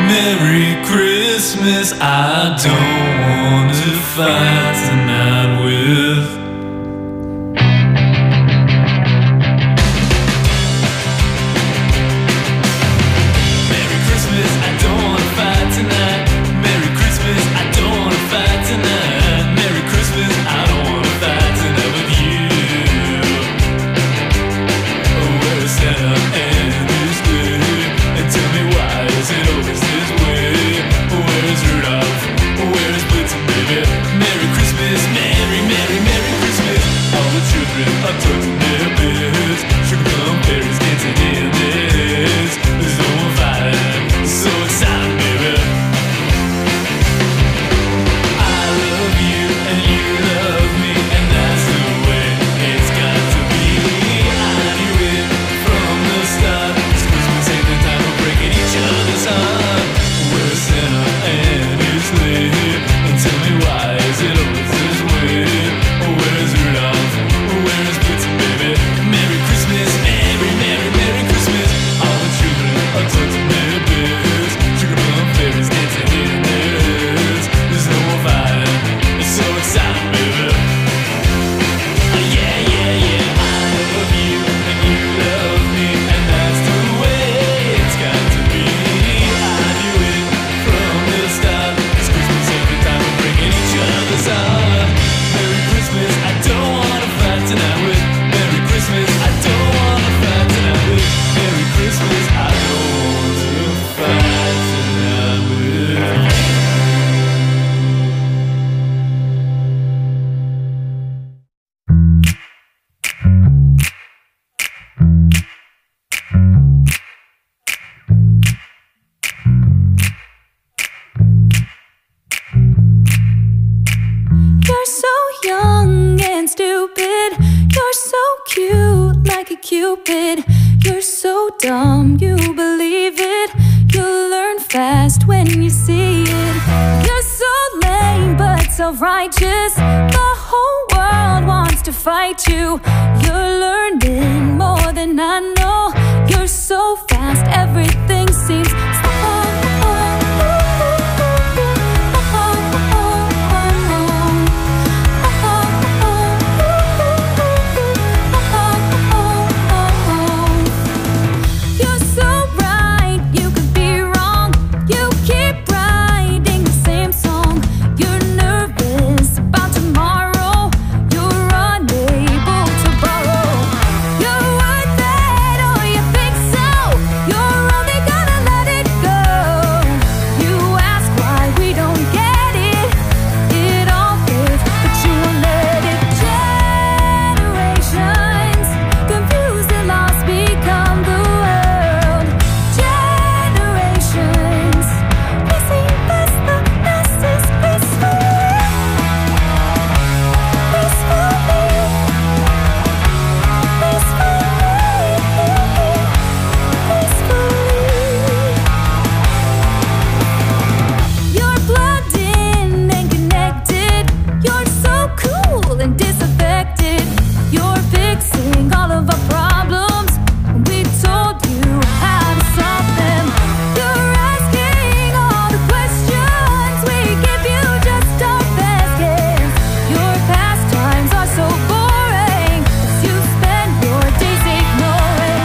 Merry Christmas, I don't want to fight tonight with. Merry Christmas, I don't want to fight tonight. Merry Christmas, I don't want to fight tonight. Merry Christmas, I don't want to fight tonight with you. Oh, where is Santa and his sleigh? And tell me why is it always this way? Where is Rudolph? Where is Blitzen, baby? Merry Christmas, Merry, Merry, Merry Christmas. All the children are tucked in their beds. Sugar plum fairies dancing in their heads. There's no one fighting, so excited, baby. I love you and you love me, and that's the way it's got to be. I knew it from the start. It's Christmas ain't the time for breaking each other's heart. Where's Santa and his sleigh? And tell me why is it always this way? Where's Rudolph? Where's Blitzen, baby? Merry Christmas, Merry, Merry, Merry Christmas. All the children are tucked in their beds. Sugar plum fairies dancing in their heads. There's no more fighting, it's so exciting, baby. Yeah, yeah, yeah, I love you and you love me, and that's the way it's got to be. I knew it from the start. It's Christmas ain't the time for breaking each other's heart. Merry Christmas, I don't wanna fight tonight with. Merry Christmas, I don't wanna fight tonight with. Merry Christmas, I don't wanna fight tonight with. You're so young and stupid. You're so cute like a cupid. You're so dumb, you believe it. You'll learn fast when you see it. You're so lame but self-righteous. The whole world wants to fight you. You're learning more than I know. You're so fast, everything seems slow. You're so right, you could be wrong. You keep writing the same song. You're nervous about tomorrow. You're unable to borrow. You're worth it, or you think so. You're only gonna let it go. You ask why we don't get it. It all fits, but you won't let it. Generations confused and lost become the world. Generations missing past the masses peacefully. You're plugged in and connected. You're so cool and disaffected. You're fixing all of our problems. We told you how to solve them. You're asking all the questions. We give you just our best guess. Your pastimes are so boring, 'cause you spend your days ignoring.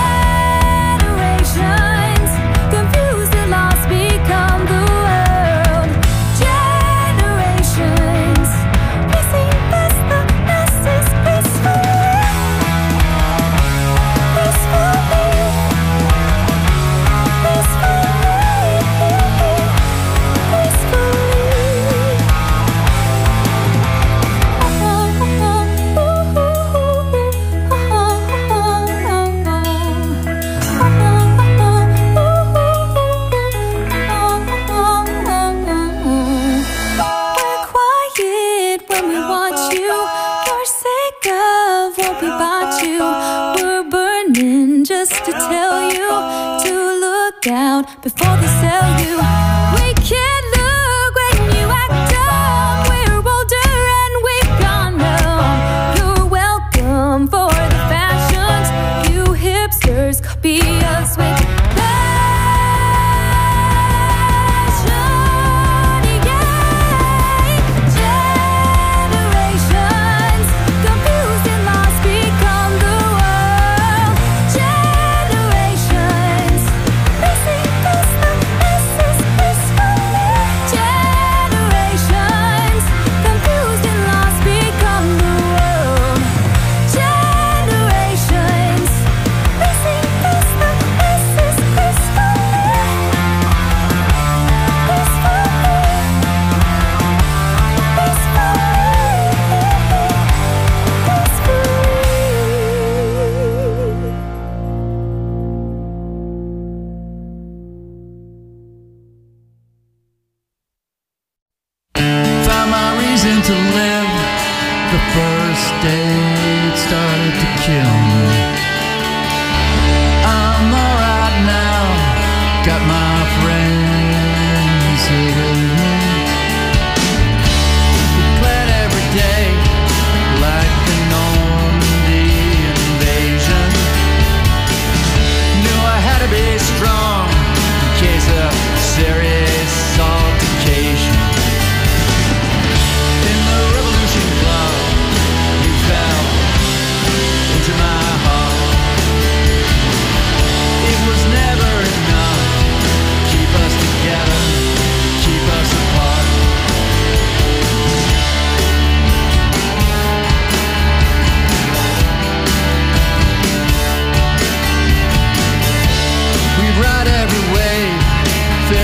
Generations confused and lost become the world. Generations missing past the masses peacefully. We're quiet when we watch you. Your sick of won't be bought you. We're burning just to tell you to look out before they sell you. We can't look when you act dumb. We're older and we've gone numb. You're welcome for the fashions. You hipsters copy us with love. reason to live. The first day it started to kill me. I'm alright now, got my friends here with me. We plan every day like the Normandy invasion. Knew I had to be strong in case of serious altercation. In the Revolution Club, you fell into my heart. It was never enough. Keep us together, keep us apart. We ride every wave,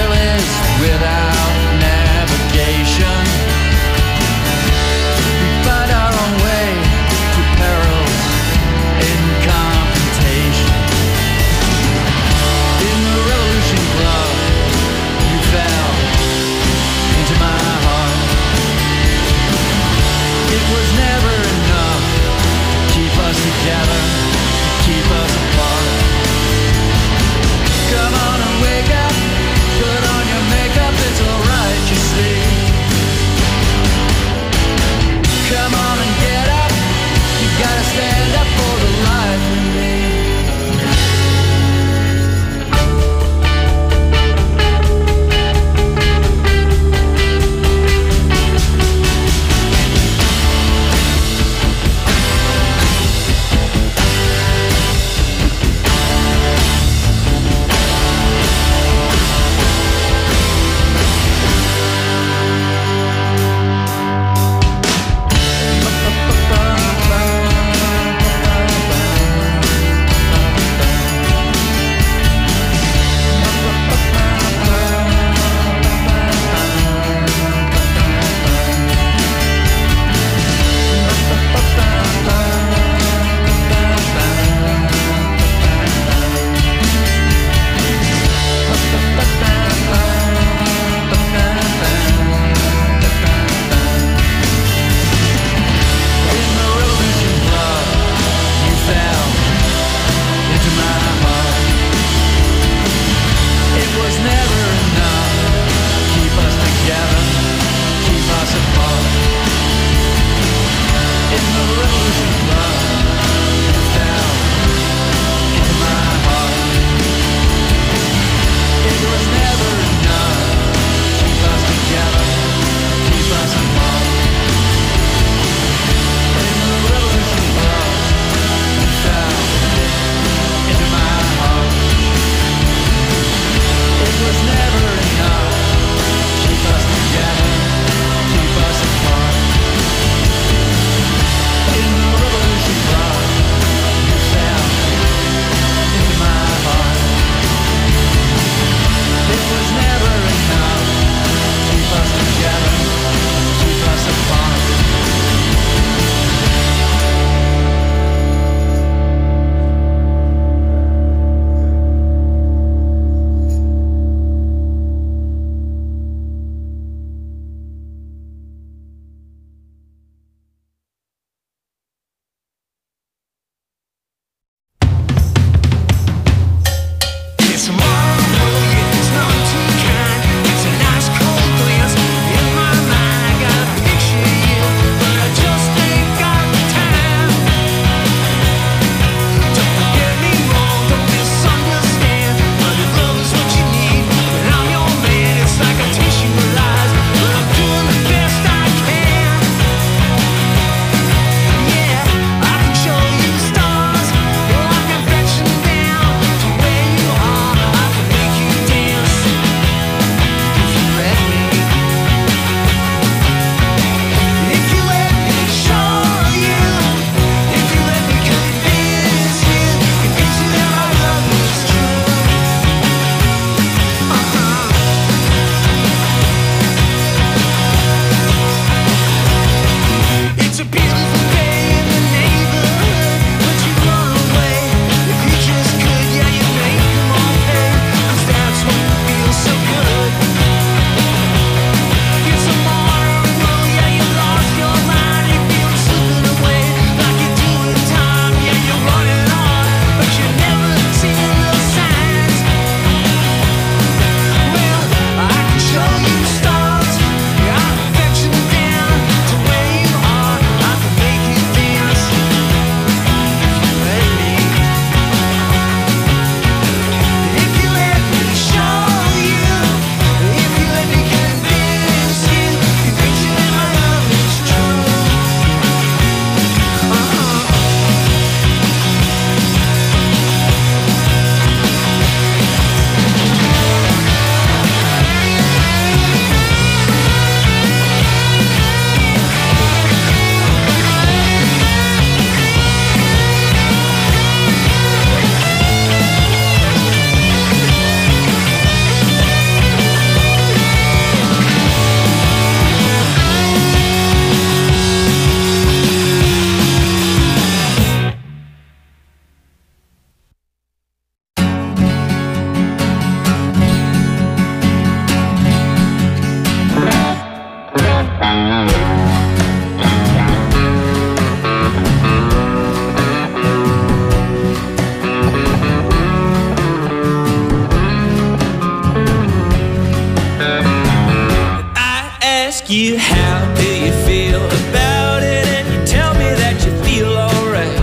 you how do you feel about it, and you tell me that you feel alright.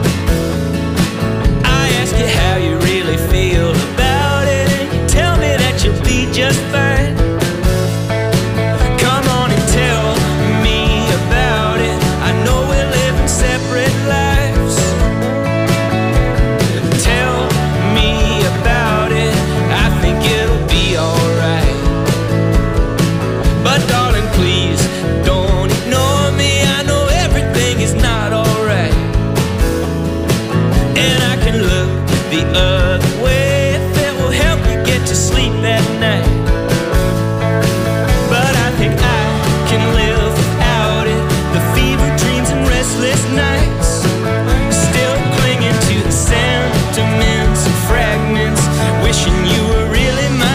I ask you how you really feel about it, and you tell me that you'll be just fine. Come on and tell me about it. I know we're living separate lives. Tell me about it. I think it'll be alright. But darling, please don't ignore me. I know everything is not alright, and I can look the other way if it will help you get to sleep at night. But I think I can live without it. The fever dreams and restless nights, still clinging to the sentiments and fragments, wishing you were really mine.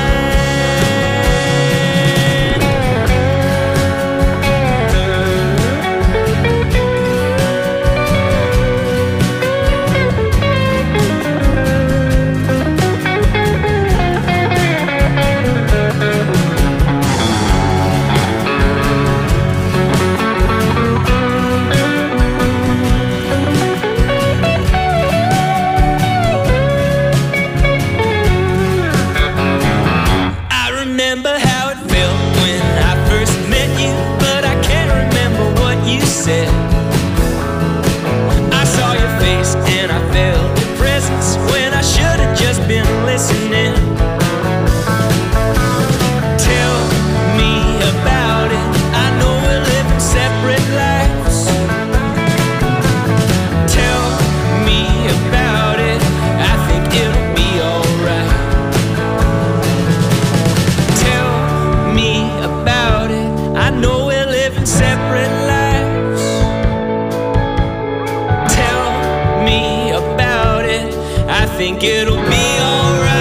I remember how it felt when I first met you, but I can't remember what you said. I saw your face and I felt your presence when I should have just been listening. Tell me about it. I know we're living separate lives. Tell me about it. I think it'll be alright. Tell me about it. I know we're living separate lives. Tell me about it. I think it'll be alright.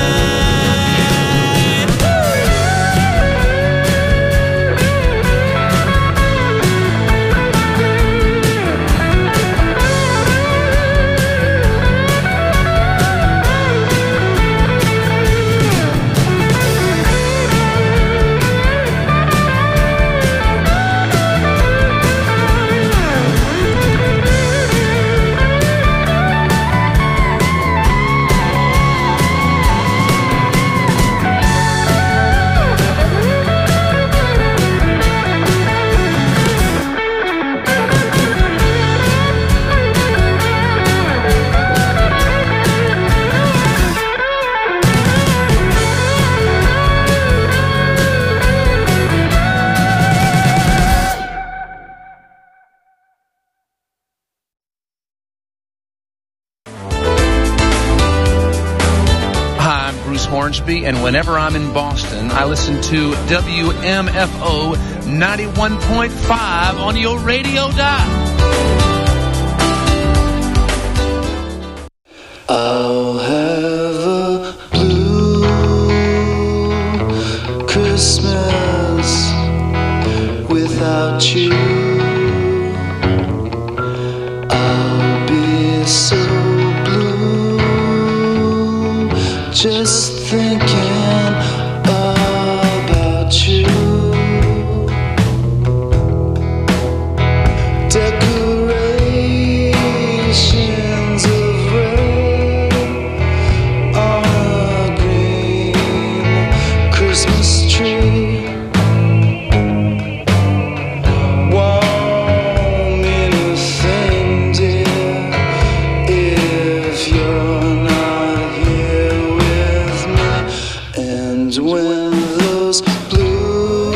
Hi, I'm Bruce Hornsby, and whenever I'm in Boston, I listen to WMFO 91.5 on your radio dial. I'll have a blue Christmas without you. I'll be so blue just thinking about you. Decorations of red on a green Christmas tree. Won't mean a thing, dear, if you're not here with me. And when those blue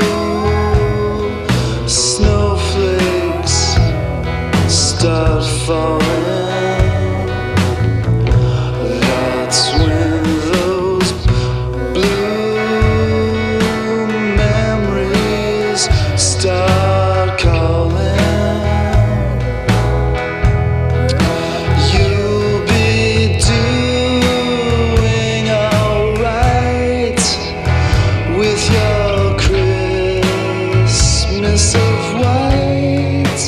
snowflakes start falling, that's when those blue memories start calling. You'll be doing alright with your Christmas of white,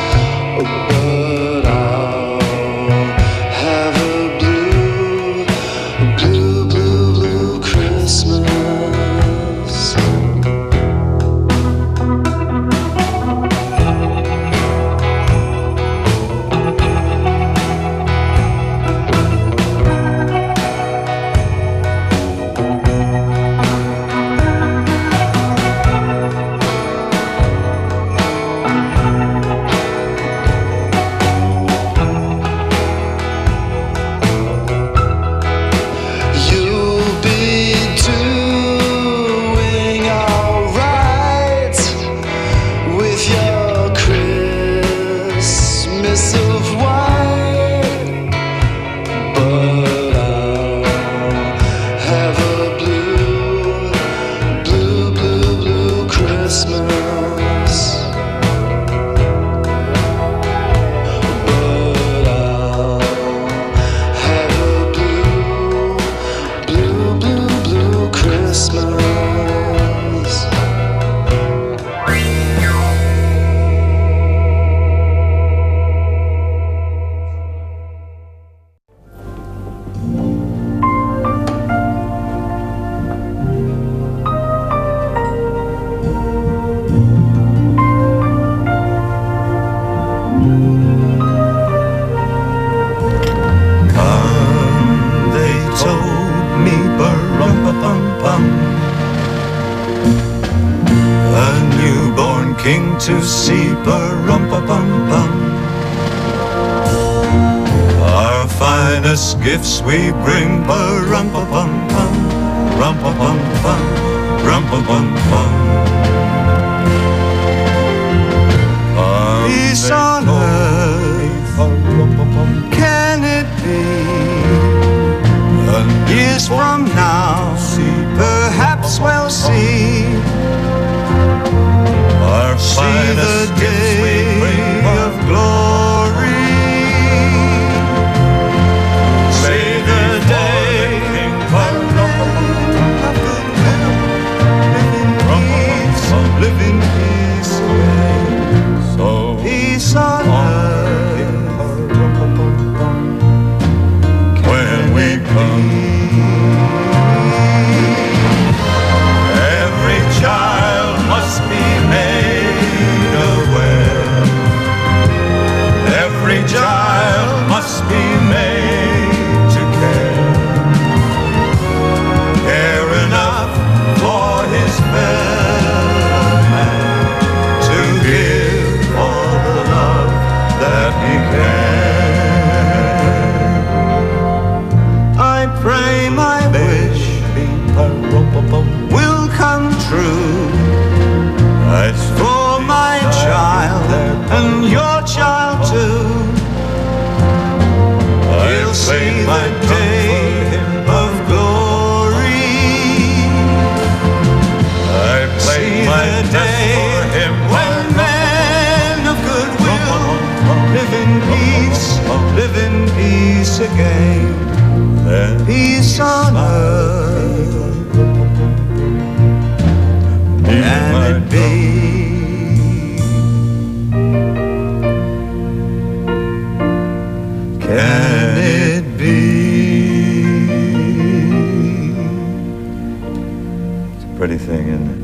but I'll have a blue, blue, blue, blue Christmas. king to see, pa-rum-pa-pum-pum. Our finest gifts we bring, pa-rum-pa-pum-pum, rum-pa-pum-pum, rum-pa-pum-pum. Peace on earth, can it be? Years from now, perhaps we'll see. Our finest day of glory. See the day of goodwill, live in peace, so peace on earth when we come. Every child must be made aware. Every child must be made to care. Care enough for his fellow man, to give all the love that he can. I pray my wish will come true. As for my child and your child too, we'll see the day of glory. I play my day for him when men of goodwill live in peace again. Peace on earth. Can it be? Can it be? It's a pretty thing, isn't it?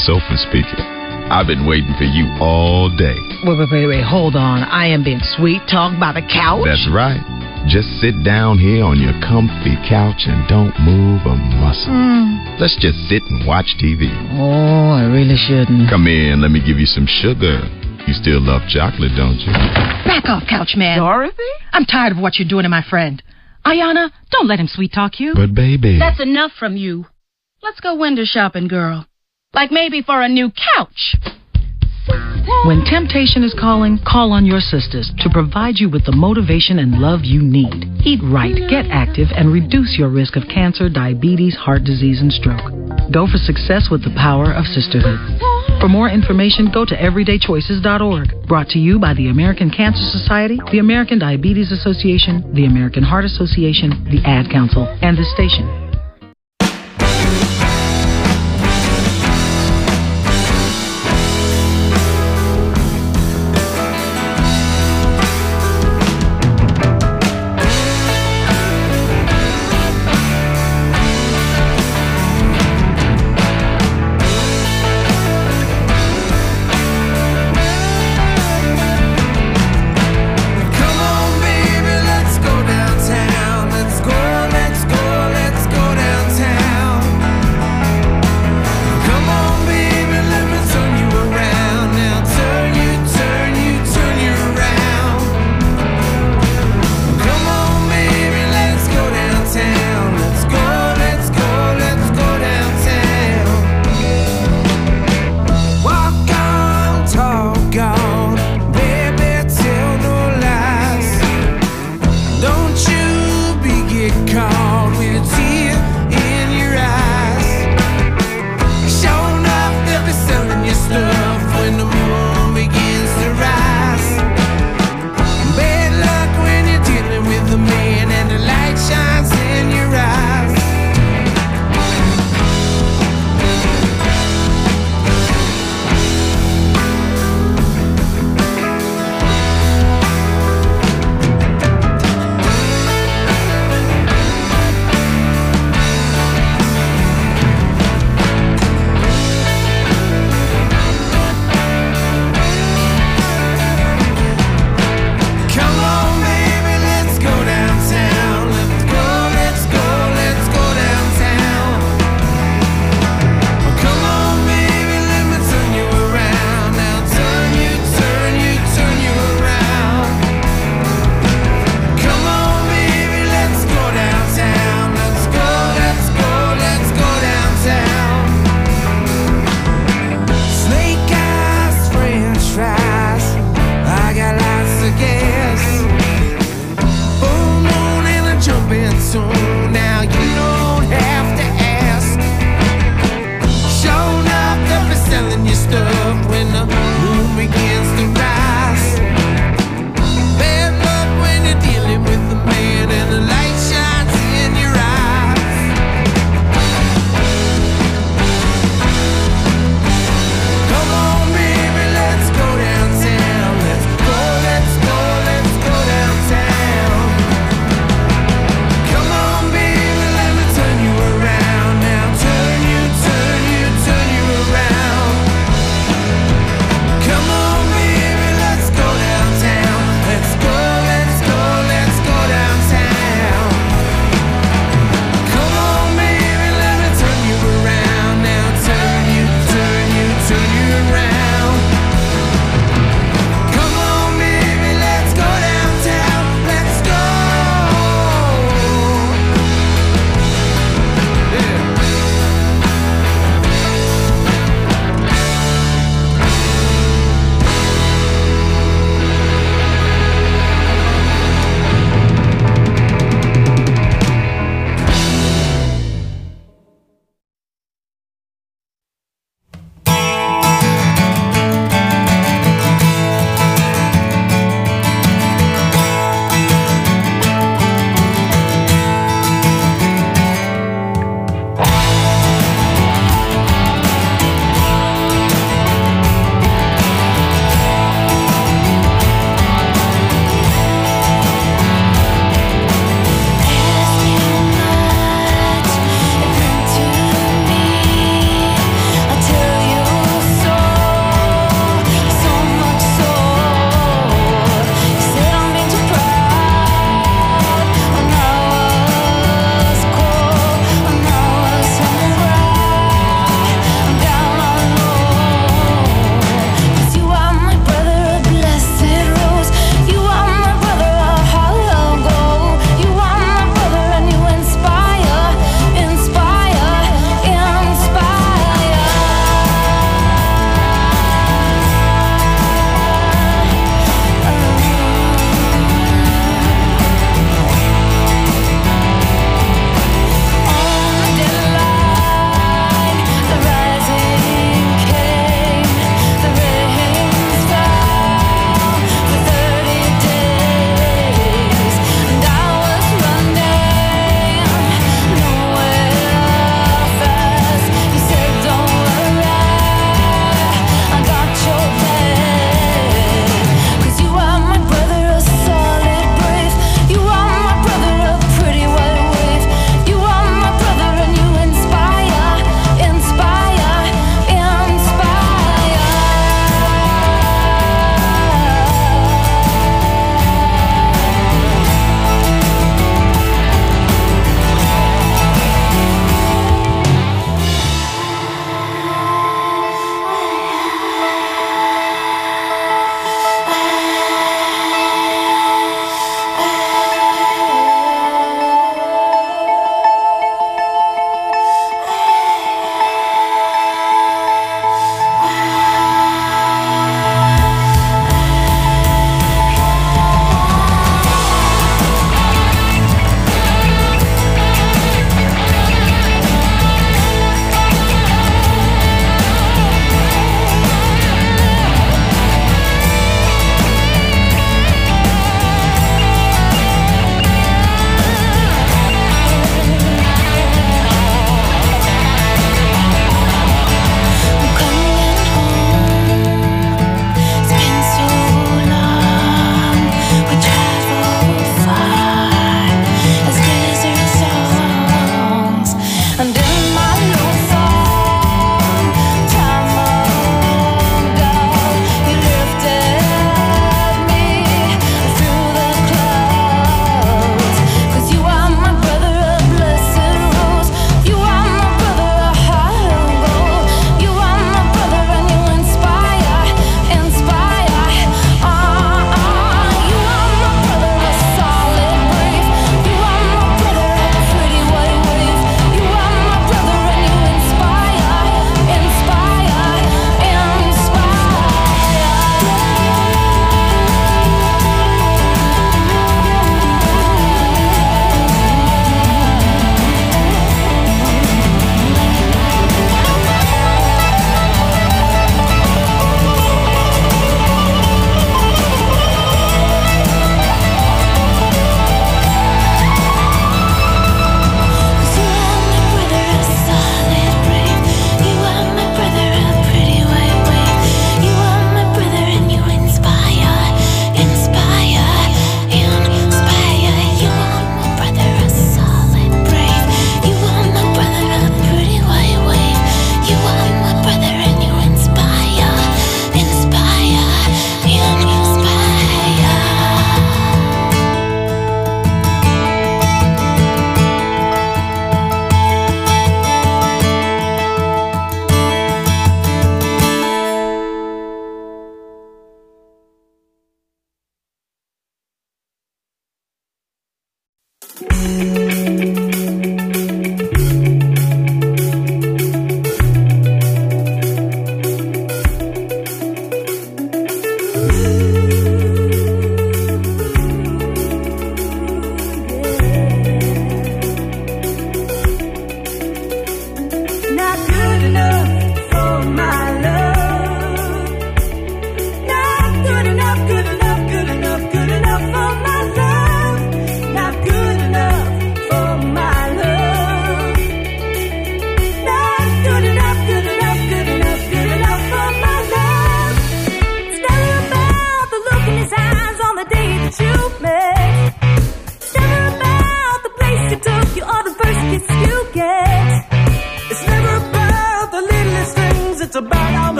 sofa speaking. I've been waiting for you all day. Wait, hold on. I am being sweet talked by the couch? That's right. Just sit down here on your comfy couch and don't move a muscle. Let's just sit and watch TV. Oh, I really shouldn't. Come in, let me give you some sugar. You still love chocolate, don't you? Back off, couch man. Dorothy? I'm tired of what you're doing to my friend. Ayana, don't let him sweet talk you. But baby... That's enough from you. Let's go window shopping, girl. Like maybe for a new couch. When temptation is calling, call on your sisters to provide you with the motivation and love you need. Eat right, get active, and reduce your risk of cancer, diabetes, heart disease, and stroke. Go for success with the power of sisterhood. For more information, go to everydaychoices.org. Brought to you by the American Cancer Society, the American Diabetes Association, the American Heart Association, the Ad Council, and this station. Come on, baby, let's go downtown. Let's go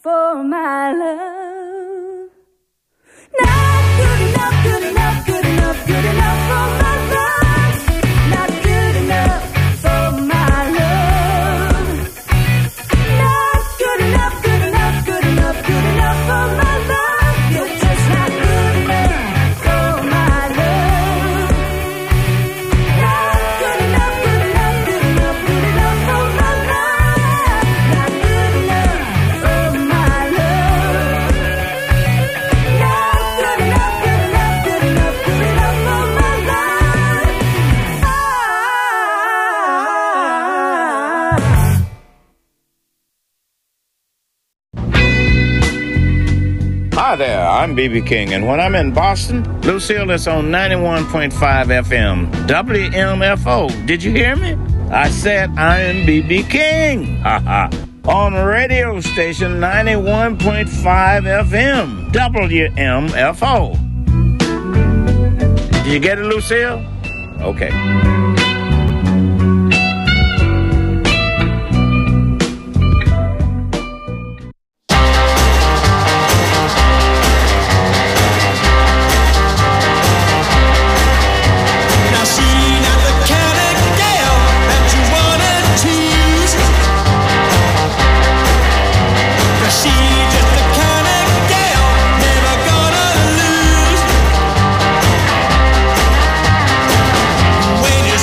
for my love. Not good enough, good enough, good enough, good enough for my love. Not good enough for my love. Not good enough, good enough, good enough, good enough for my love. You're just not good enough for my love. Not good enough, good enough, good enough, good enough for my love. Not good enough for my love. Not good enough, good enough, good enough, good enough for my love. Hi there, I'm B.B. King, and when I'm in Boston, Lucille is on 91.5 FM, WMFO. Did you hear me? I said I am B.B. King. On radio station 91.5 FM, WMFO. Did you get it, Lucille? Okay. Now she not the kind of gal that you wanna tease. 'Cause she just the kind of gal never gonna lose. When you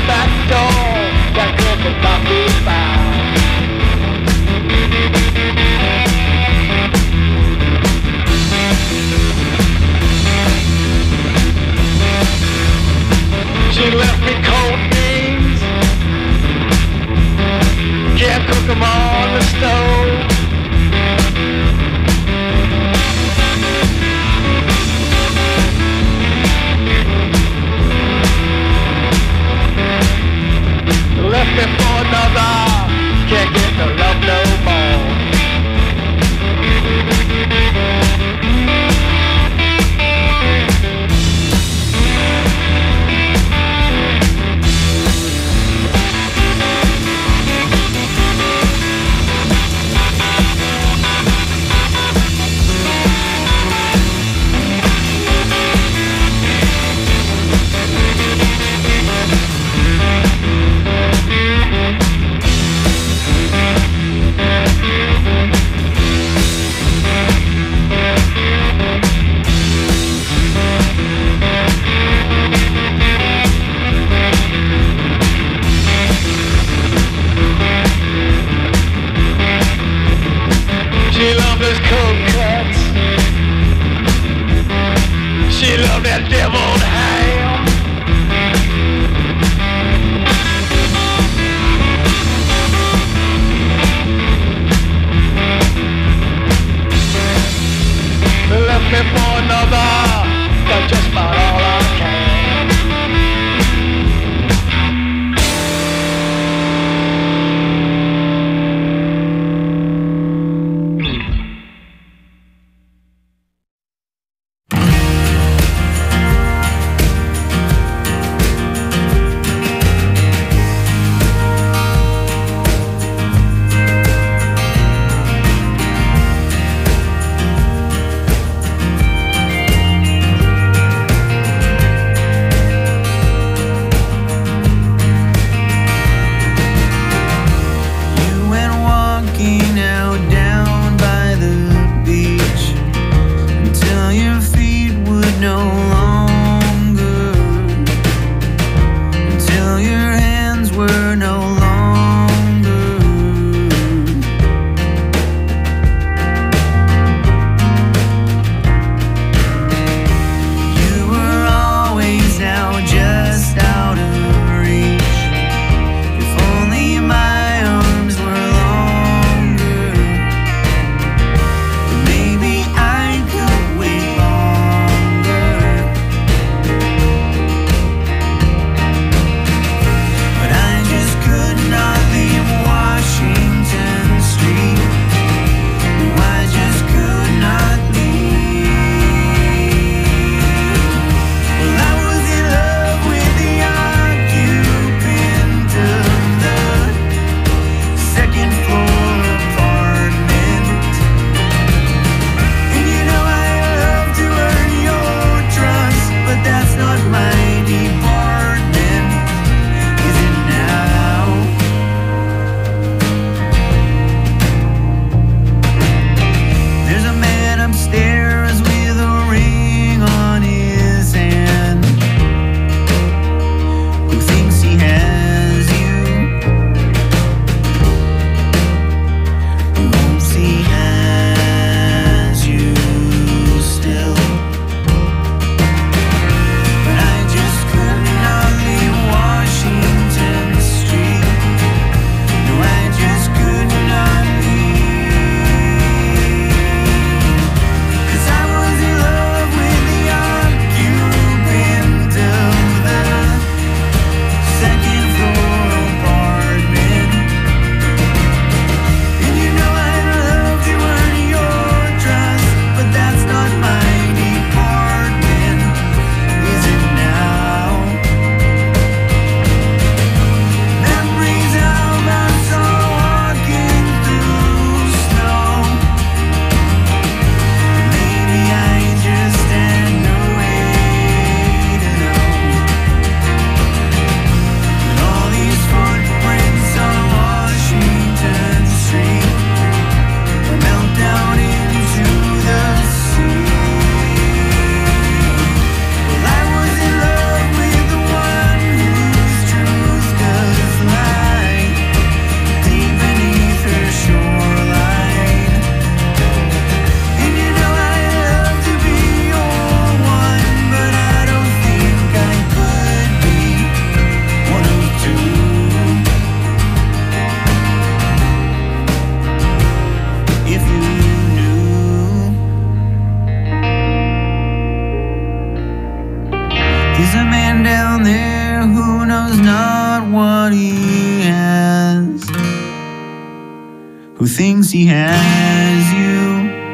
the back door. That girl could not be found. She left me cold beans. Can't cook them on the stove. Left me for another. Can't get no love no more. what he has, who thinks he has you.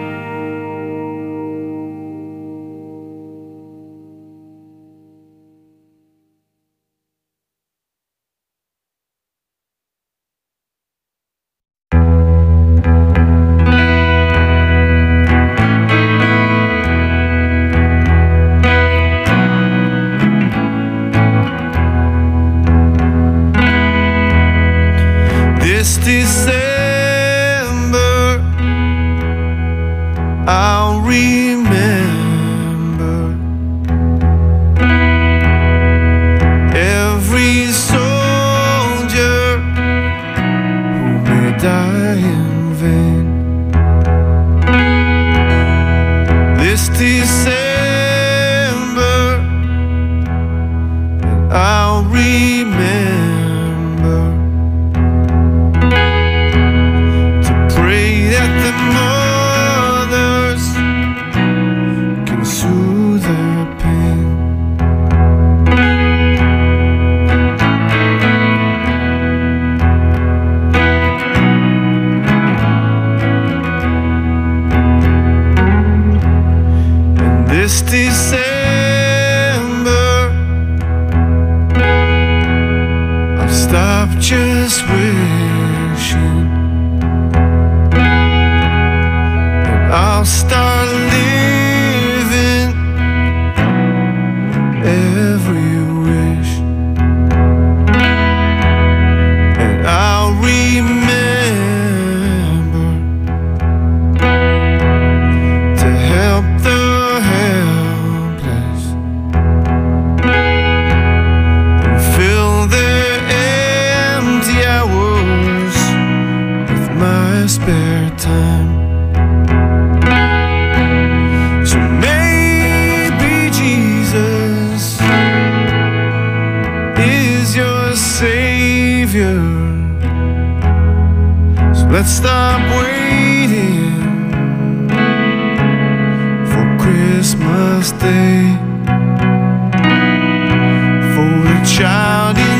This December I'll remember every soldier who may die in vain. This December, and I'll remember to pray that the mothers can soothe their pain. And this December I'll stop just wishing, and I'll start living every wish, and I'll remember to help the helpless and fill their empty hours with my spare time. So maybe Jesus is your Savior. So let's stop waiting for Christmas Day, for the child in